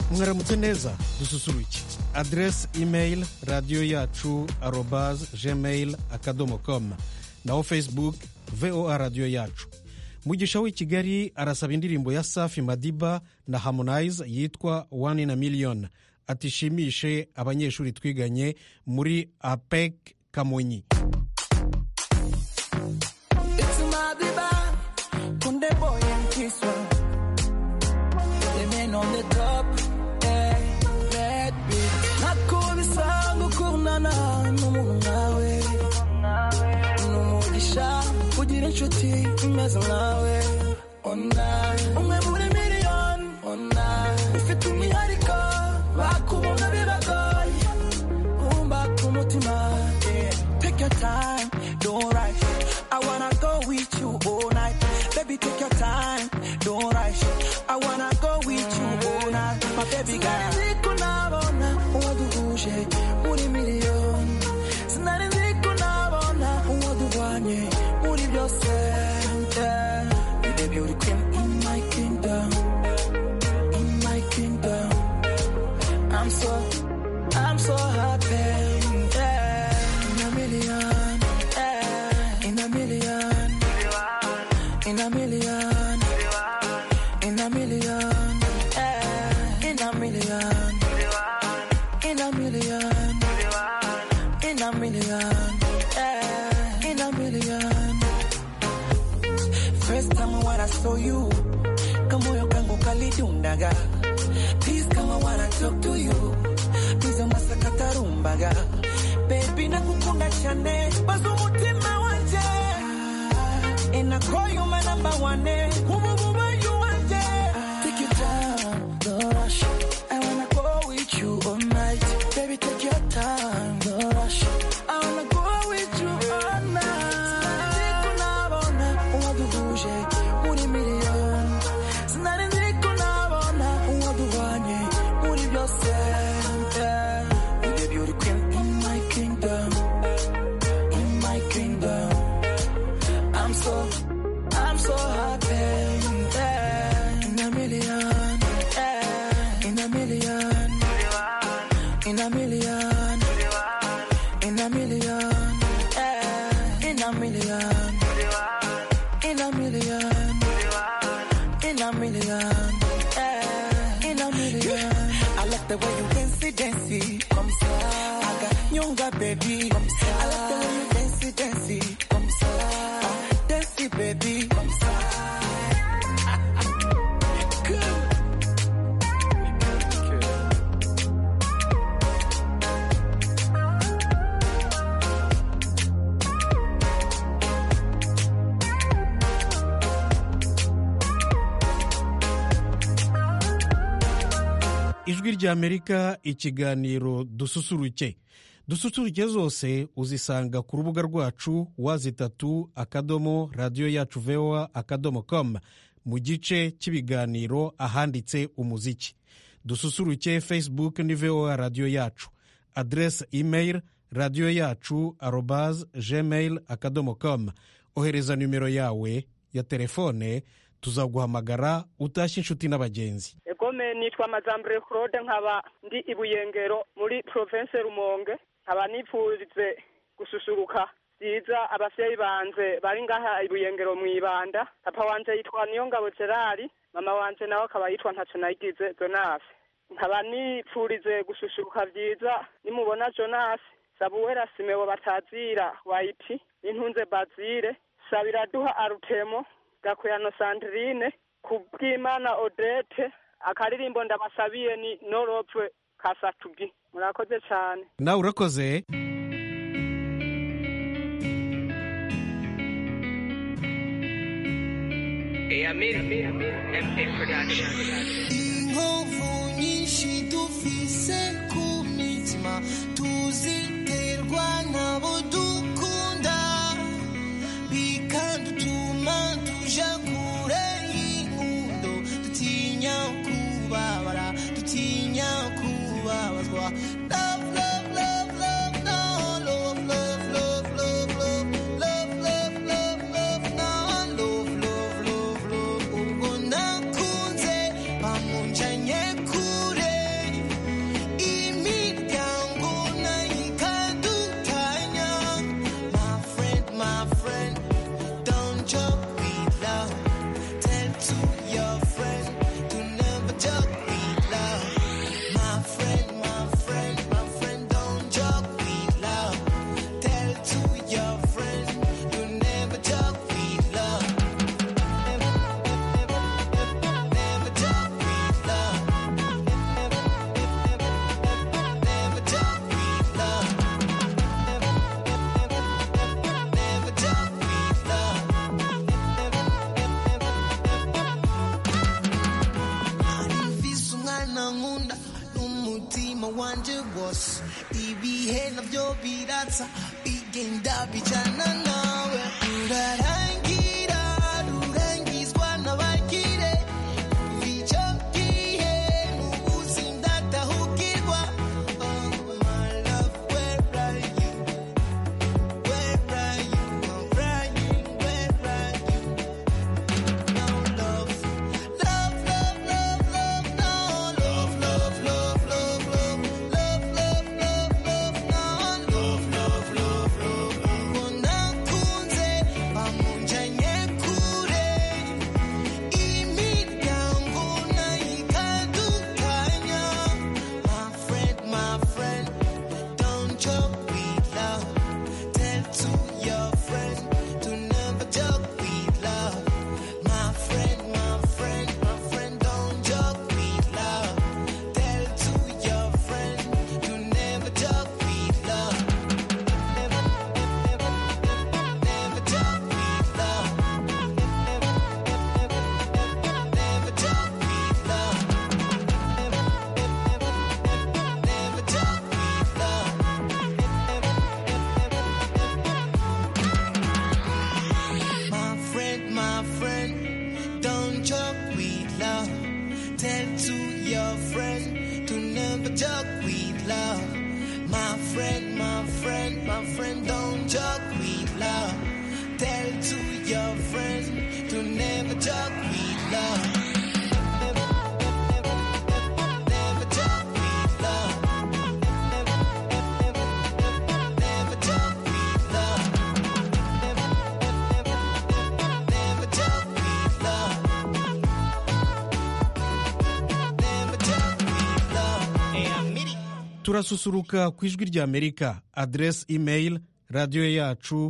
mwaramutse neza dususuruke. Adresse email radio yacu @gmail.com, naho Facebook VOA radio yacu. Mugisha w'i Kigali arasaba indirimbo ya Safi Madiba na Harmonize yitwa One in a Million atishimishe abanyeshuri twiganye muri APEC Kamonyi. On the top, that beat. Nakubisa gukunana n'umungawe, n'umugisha ugira inshuti imeze nkawe. Ona umwe muri miliyoni, ona ufite umwihariko bakubona bibagoye, umba ku mutima. Take your time, don't rush. I wanna go with you all night. Baby, take your time, don't rush. I wanna go with you all night, my baby girl. Sinari uwaduguje muri miliyoni, sinari kunabona uwaduvanye muri byose. You're the beauty queen in my kingdom, in my kingdom. I'm so happy. In a million, in a million, in a million. In a million, in a million, in a million, in a million, in a million. First time when I saw you, kamoyo kangu kalidundaga. Please come, I wanna talk to you. Please masakata rumbaga. Baby nakukunda cyane, bazo umutima wanje. And I call you my number one. Take your time, don't rush. I wanna go with you all night. Baby, take your time, don't rush. I wanna go with you all night. Sinari uwaduguje muri miliyoni, sinari kunabona uwaduvanye muri byose. You're the beauty queen in my kingdom, in my kingdom. I'm so happy. In a million, in a million, in a million, in a million, in a million, in a million, in a million, in a million. I like the way you dance, comme ça. I got nyonga, baby, comme ça. I like the way you dance, comme ça. Dance, baby, comme ça. Ijwi ry'Amerika, ikiganiro dususuruke. Dususuruke zose uzisanga ku rubuga rwacu www.radioyacu.voa.com mu gice cy'ibiganiro ahanditse umuziki. Dususuruke Facebook ni VOA radio yacu. Adresse email radio yacu @gmail.com. Ohereza numero yawe ya telefone, tuzaguhamagara utashye inshuti n'abagenzi. Egome nitwa Mazambre Claude, nkaba ndi ibuyengero muri province Rumonge. Nkaba nipfurize gususuruka byiza abavyeyi banje bari ngaha ibuyengero mwibanda. Papa wanje yitwa Niyongabo Gerard, mama wanje nawe akaba yitwa Ntaconayigize Jonas. Nkaba nipfurize gususuruka byiza nimubona Jonas, Sabuwera Simewo batazira Waiti, Intunze Bazire, Sabiraduha Arutemo, Gakweyano Sandrine, Kubwimana Odette. Akaririmbo ndabasabiye ni Noropwe Kasatugi. Murakoze cyane. Nawe urakoze. Inkovu nyinshi dufise ku mitima, tuziterwa nabo dukunda, bikadutuma tuja kure y'inkundo, dutinya kubabara, dutinya kubabazwa. Love, love, love, love, no, love, love, love, love, love, love, love, love, love, no, love, love, love, love. Ubwo nakunze bamunjanye kure, byatsa bigenda bijana nawe urarangira urangizwa n'abakire icyo gihe n'ubuzima ndahukirwa my love where are you where are you I'm crying where are you no love love love love love no love love love love love love love love no love love love love nakunze bamunjanye kure imiryango nayikadukanya my friend don't joke with love tell to your friend to never joke with love my friend don't joke with love tell to your friend to never joke with love never joke with love never joke with love never joke with love my friend don't joke with love tell to your friend to never joke with love my friend don't joke with love tell to your friend to never joke with love never joke with love never joke with love never joke with love never joke with love turasusuruka ku ijwi rya Amerika. Adresse email radio yacu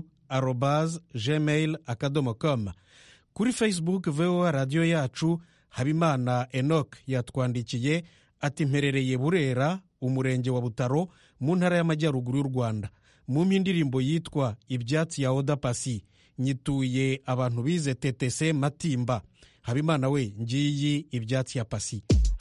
@gmail.com. Kuri Facebook VOA radio yacu. Habimana Enoch yatwandikiye ati mperereye Burera umurenge wa Butaro mu ntara y'Amajyaruguru y'u Rwanda. Mu mpindirimbo yitwa Ibyatsi ya Oda Pasi nyituye abantu bize TTC Matimba. Habimana we ngiyi Ibyatsi ya Pasi.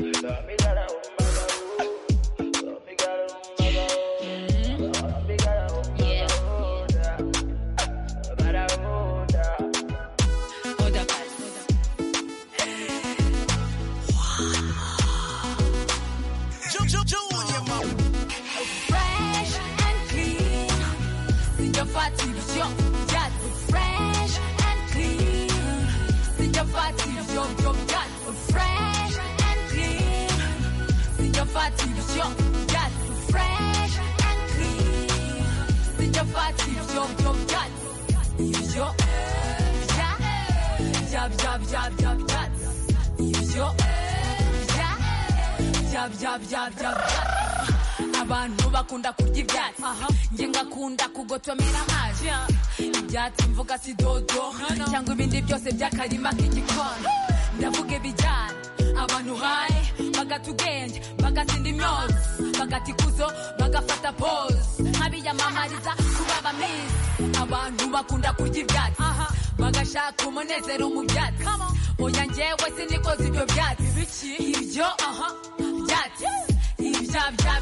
Abantu bakunda kurya ibyatsi nge ngakunda kugotomera amazi ibyatsi mvuga si dodo cyangwa ibindi byose by'akarima k'igikoni ndavuga ibijyana abantu haye bagatugenge bagasinda imyozi bagatikuzo bagafata pose nk'abiyamamariza kuba abamizi abantu bakunda kurya ibyatsi bagashaka umunezero mu byatsi oya njyewe sinikoze ibyo byatsi ibyo byatsi ibyo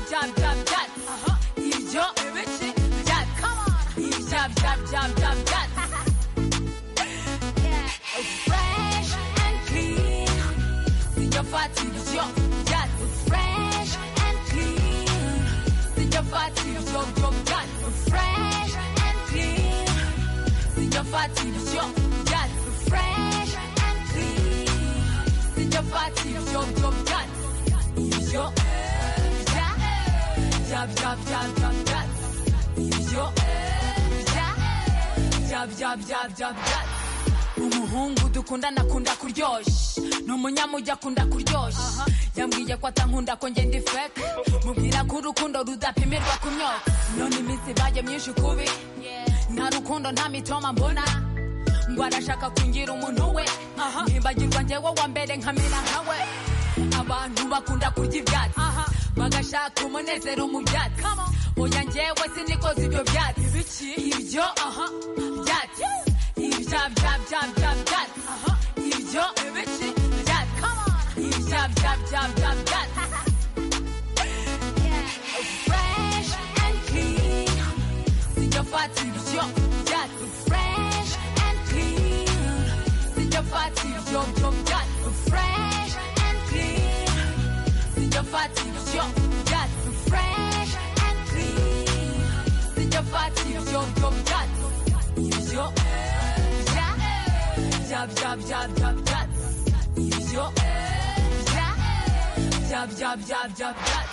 fresh and clean sijafati ibyo byatsi fresh and clean sijafati ibyo byatsi fresh and clean sijafati ibyo byatsi fresh and clean sijafati ibyo byatsi ibyo umuhungu dukundana akunda kuryoshya n'umunyamujyi akunda kuryoshya yambwiye ko atankunda ko ngenda ifeke mubwira ko urukundo rudapimirwa ku myotsi none iminsi ibaye myinshi kubi nta rukundo nta mitoma mbona ngo arashaka kungira umuntu we ntibagirwa njyewe wa mbere nkamera nkawe abantu bakunda kurya ibyatsi bagashaka umunezero mu byatsi oya njyewe sinikoze ibyo byatsi ibyo byatsi ibyo byatsi fresh and clean bya bya bya bya byatsi ibyo bya bya bya bya byatsi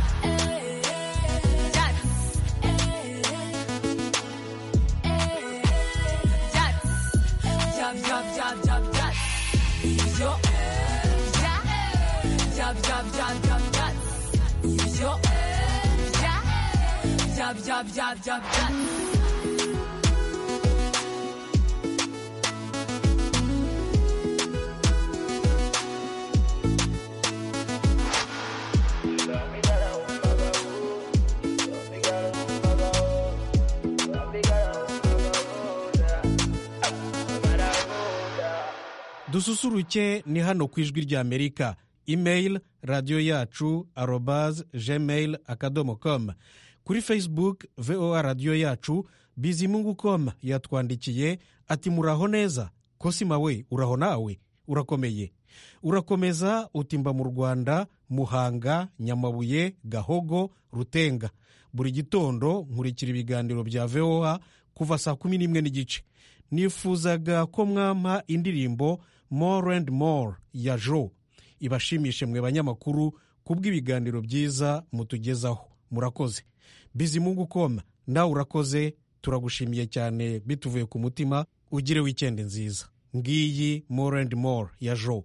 dususuruke ni hano ku ijwi ry'Amerika. Email radiyo yacu @gmail.com, kuri Facebook VOA radiyo yacu. Bizimungu.com yatwandikiye ati muraho neza Kosima we, uraho nawe urakomeye, urakomeza utimba mu Rwanda, Muhanga, Nyamabuye, Gahogo, Rutenga. Buri gitondo nkurikira ibiganiro bya VOA kuva saa 11:30. Nifuzaga ko mwampa indirimbo More and More ya Jo ibashimishe mwe banyamakuru kubw'ibiganiro byiza mutugezaho. Murakoze. Bizimungu.com nawe urakoze, turagushimiye cyane bituvuye ku mutima. Ugire weekend nziza. Ngiyi More and More ya Jo.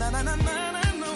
na na na na no.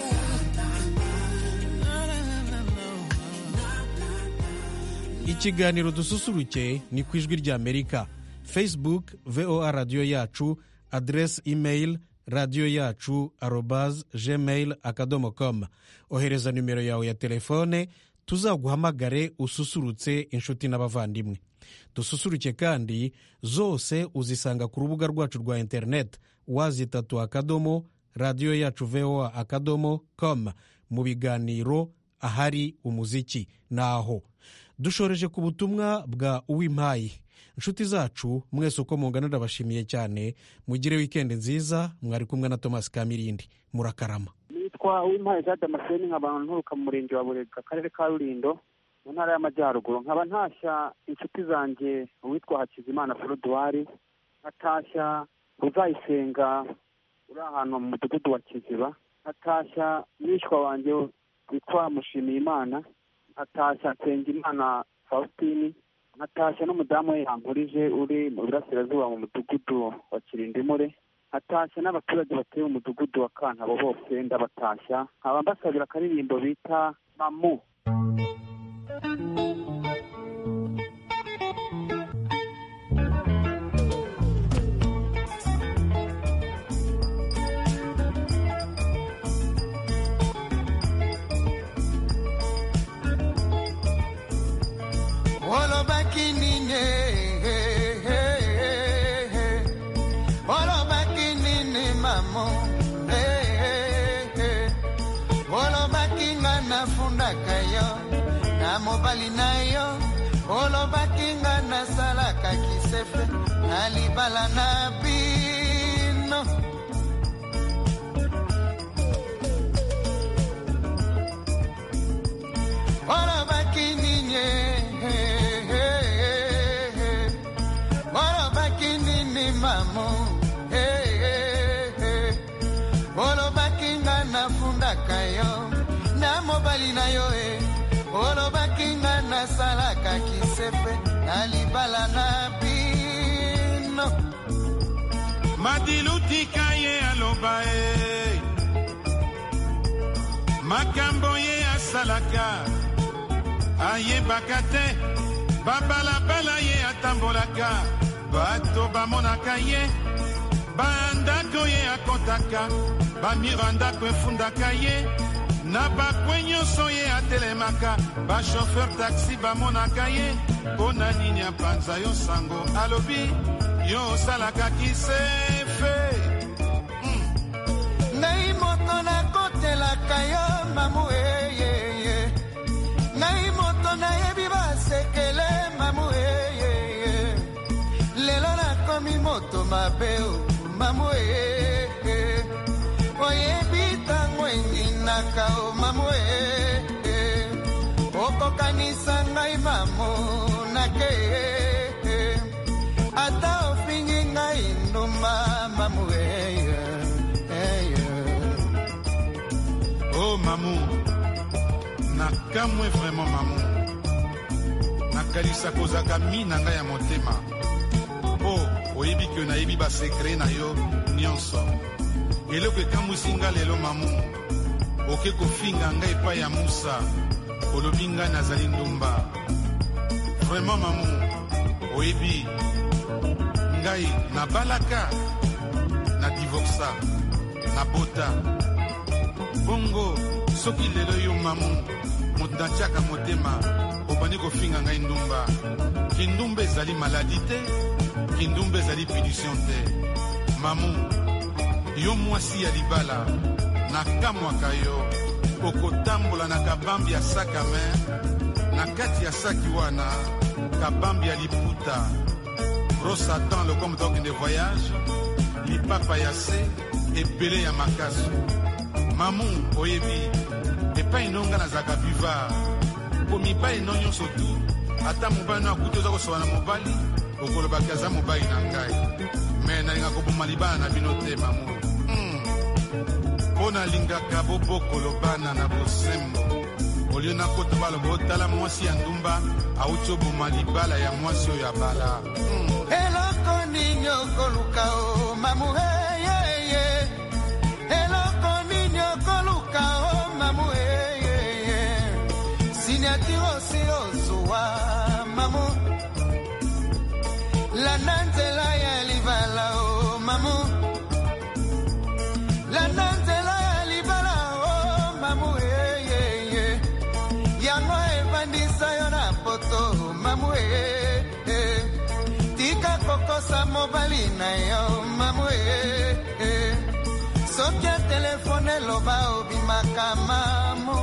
Ikiganiro dususuruke ni ku ijwi rya Amerika. Facebook VOA radio yacu, adresse email radio yacu @gmail.com. Ohereza numero yawe ya telefone tuzaguhamagare ususurutse inshuti n'abavandimwe. Dususuruke kandi zose uzisanga ku rubuga rwacu rwa internet wazitatu radio yacu voa.com mu biganiro ahari umuziki naho. Dushoreje ku butumwa bwa Uwimpaye. Inshuti zacu mwese uko mungana ndabashimiye cyane, mugire weekend nziza. Mwari kumwe na Thomas Kamirindi, murakarama. Nitwa Uwimpaye Jean Damascene, nk'abantu nturuka mu murenge wa Burega, akarere ka Rulindo, mu ntara y'Amajyaruguru. Nkaba ntashya inshuti zanjye uwitwa Hakizimana Frodouard, nkatashya Uzayisenga uri ahantu mu mudugudu wa Kiziba, nkatashya mwishwa wanjye witwa Mushimiyimana, nkatashya Nsengimana Faustine, nkatashya n'umudamu we Yankurije uri mu burasirazuba mu mudugudu wa Kirindimure, nkatashya n'abaturage batuye mu mudugudu wa Kantabo bose ndabatashya. Nkaba mbasabira akaririmbo bita Mamu. Mobali nayo olo bakinga na salaka kisefe alibala na bino olo bakininye olo bakinini mamu olo bakinga na fundaka yo na mobali nayo olo bakinga na salaka kisefe alibala na bino madiluti kaye alobae makambo ye asalaka aye bakate babalabala ye atambolaka bato bamonaka ye bandako ye akontaka bamirandako efundaka ye na bakwenyo soye atelemaka ba chauffeur taxi bamonaka ye pona nini apanza yo sango alobi yo salaka kisefe ngai moto na kotelaka yo mamu ngai moto na yebi basekele mamu lelo nakomi moto mabeo mamu oyebi tango engina o mamwe okokanisa ngai mamu nake ata ofingi ngai nduma mamwe oh mamu nakamwe vraiment mamu nakalisa kozaka mina ngai ya motema po oyebi ke nayebi basekre na yo nyonso eloko ekamwisinga lelo mamu oke kofinga ngai epai ya Musa olobi ngai nazali ndumba vraiment mamu oyebi ngai nabalaka na divorsa na bota bongo soki lelo yo mamu moto natiaka motema obandi kofinga ngai ndumba kindumba ezali maladi te kindumba ezali punition te mamu yo mwasi ya libala nakamwaka yo okotambola na kabambi ya sakame na kati ya saki wana kabambi ya liputa brosse à dents le comme donc de voyage lipapa ya se ebele ya makasu mamu oyebi epai nonga nazaka buvard po mibali no nyonso tu ata mobali no akuti oza kosoba na mobali okolobaki aza mobali na ngai me nalinga koboma libala na bino te mamu mpo nalingaka bobokolo bana na bosembo olio nakota baloba otala mwasi ya ndumba auti oboma libala ya mwasi oyo abala eloko nini okoluka o mamu eloko nini olinga mobali na yo mamu soki ya telefone loba obimaka mamu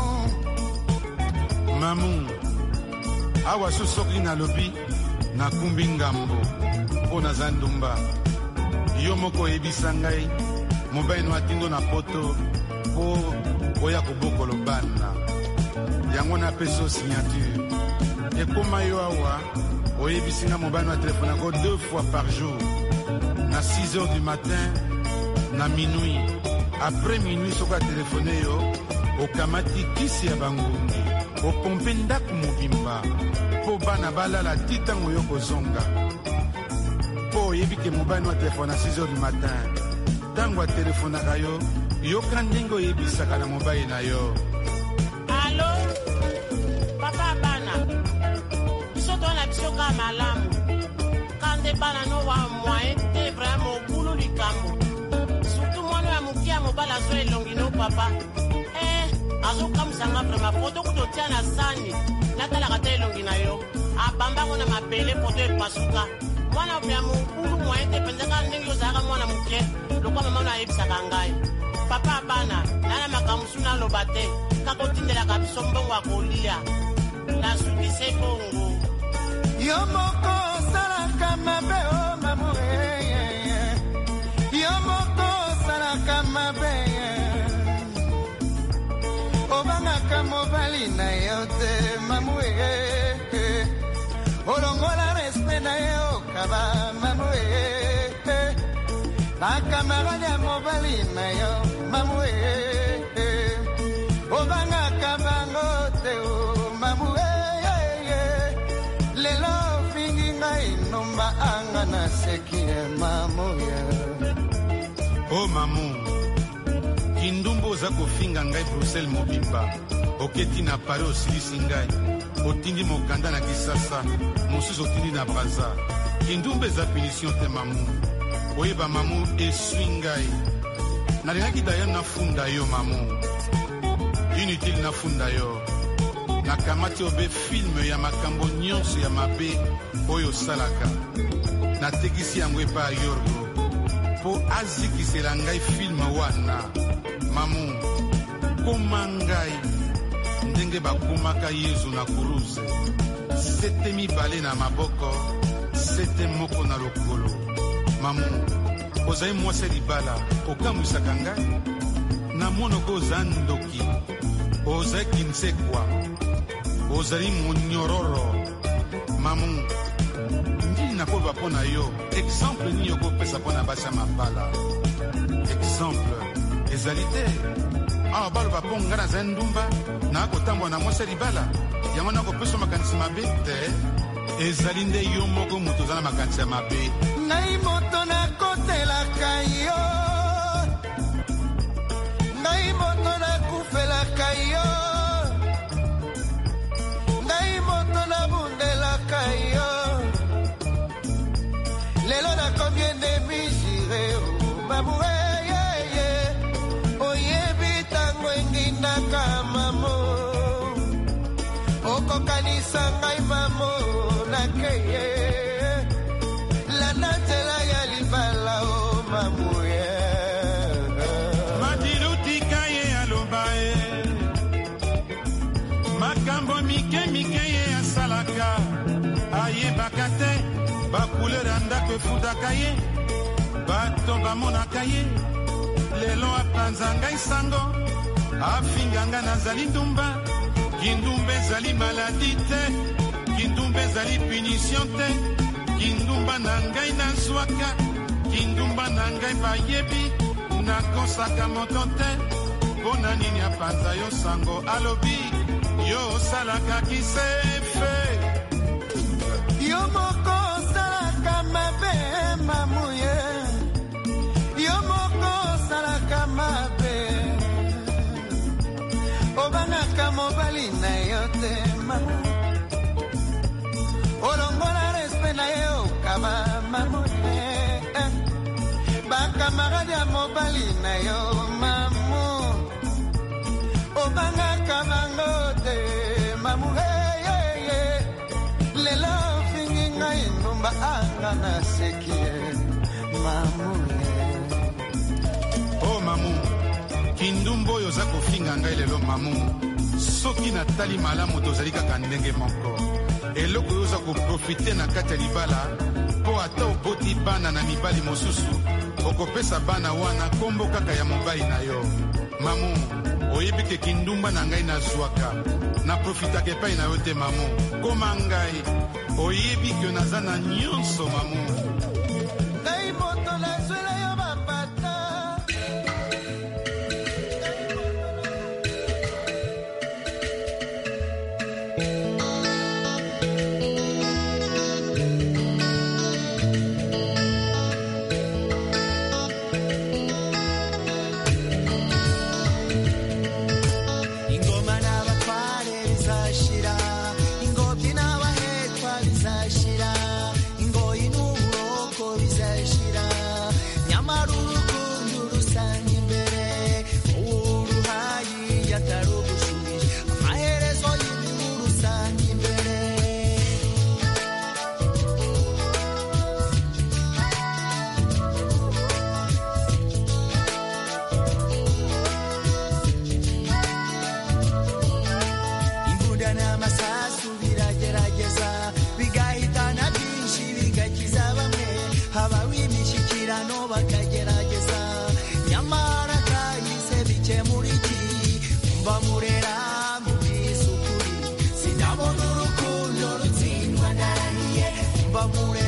mamu awa so soki nalobi nakumbi ngambo mpo naza ndumba yo moko oyebisa ngai mobali no atindo na poto mpo oya kobokolo bana yango napesi o signature ekoma yo awa oyebisi nga mobali no atelefone ako 2 fois par jour na 6 heures du matin na minuit après minuit soko atelefone yo okamati kisi ya bangungi opompe ndako mobimba mpo bana balala ti ntango yo kozonga mpo oyebi ke mobali no atelefone na 6 heures du matin ntango atelefonaka yo yoka ndenge oyebisaka na mobali na yo. Alo papa bana biso tona biso ka malamu kande bana no wa moyen te vraiment bulu likambo surtout mwana ya mukia mobala zo elongi no papa azokamwisanga vraiment foto kutotia na sani natalaka te elongi na yo abambango na mabele foto epasuka mwana ya mobulu moyen te penzaka ndenge ozalaka mwana mukie lokwa mama no ayebisaka ngai papa bana nana makamusu naloba te kakotindelaka biso mbongo ya kolia nasukise bongo yo moko osalaka mabe o mamu yo moko osalaka mabe obangaka mobali na yo te mamu olongola respect na ye okaba mamu bakamarade ya mobali na yo mamu obangaka bango te o mamu lelo fingi ngai nomba anga na seki mamu o mamu kindumbu oza kofinga ngai Bruxelles mobimba oketi na Paris osilisi ngai otindi mokanda na Kisasa mosusu otindi na Baza kindumbu eza punition te mamu oyeba mamu eswi ngai nalingaki dayo nafunda yo mamu inutile nafunda yo nakamati obe filme ya makambo nyonso ya mabe oyo osalaka natekisi yango epa ya Yorgo mpo azikisela ngai filme wana mamu koma ngai ndenge bakomaka Yezu na kuruze sete mibale na maboko sete moko na lokolo mamu ozali mwasi libala okamwisaka ngai na monoko oza ndoki ozali kinsekwa ozali monyororo mamu ndini nakoba mpo na yo exemple nini okopesa mpo na basi ya mabala exemple ezali te awa baloba mpo ngai nazali ndumba nakotambola na mwasi libala yango nakopesa makanisi mabe te ezali nde yo moko moto oza na makanisi ya mabe ngai moto nakotelaka yo ngai moto nakufelaka yo ngai moto nabundelaka yo lelo nakomi ennemi jire mamu oyebi tango engindaka mamo okokanisa ngai mamo nakeye lanatela ya libala o mamuye madilutika ye aloba ye makambo mike mike ye asalaka ayebaka te bakulera ndako efutaka ye bato bamonaka ye lelo apanza ngai sango afinga nga nazali ndumba kindumba ezali maladi te kindumba ezali punition te kindumba na ngai nazwaka kindumba na ngai bayebi nakosaka moto te mpo na nini apanza yo sango alobi yo osalaka kisefe yo moko osalaka mabe mamuye yo moko osalaka mabe obangaka mobali na yo te mamu olongola respect na ye okaba mamu bakamarade ya mobali na yo mamu obangaka bango te mamu lelo fingi ngai numba anga na nasekie mamune. Oh mamu, kindumbo oyo oza kofinga ngai lelo mamu, soki natali malamu tozali kaka ndenge moko. Eloko oyo oza koprofite na kati ya libala mpo ata oboti bana na mibali mosusu okopesa bana wana kombo kaka ya mobali na yo. Mamu, oyebi ke kindumba na ngai nazwaka na profitaka epai na yo te mamu. Koma ngai oyebi ke naza na nyonso mamu. Ngai moto nazwela yo bapata. Vamos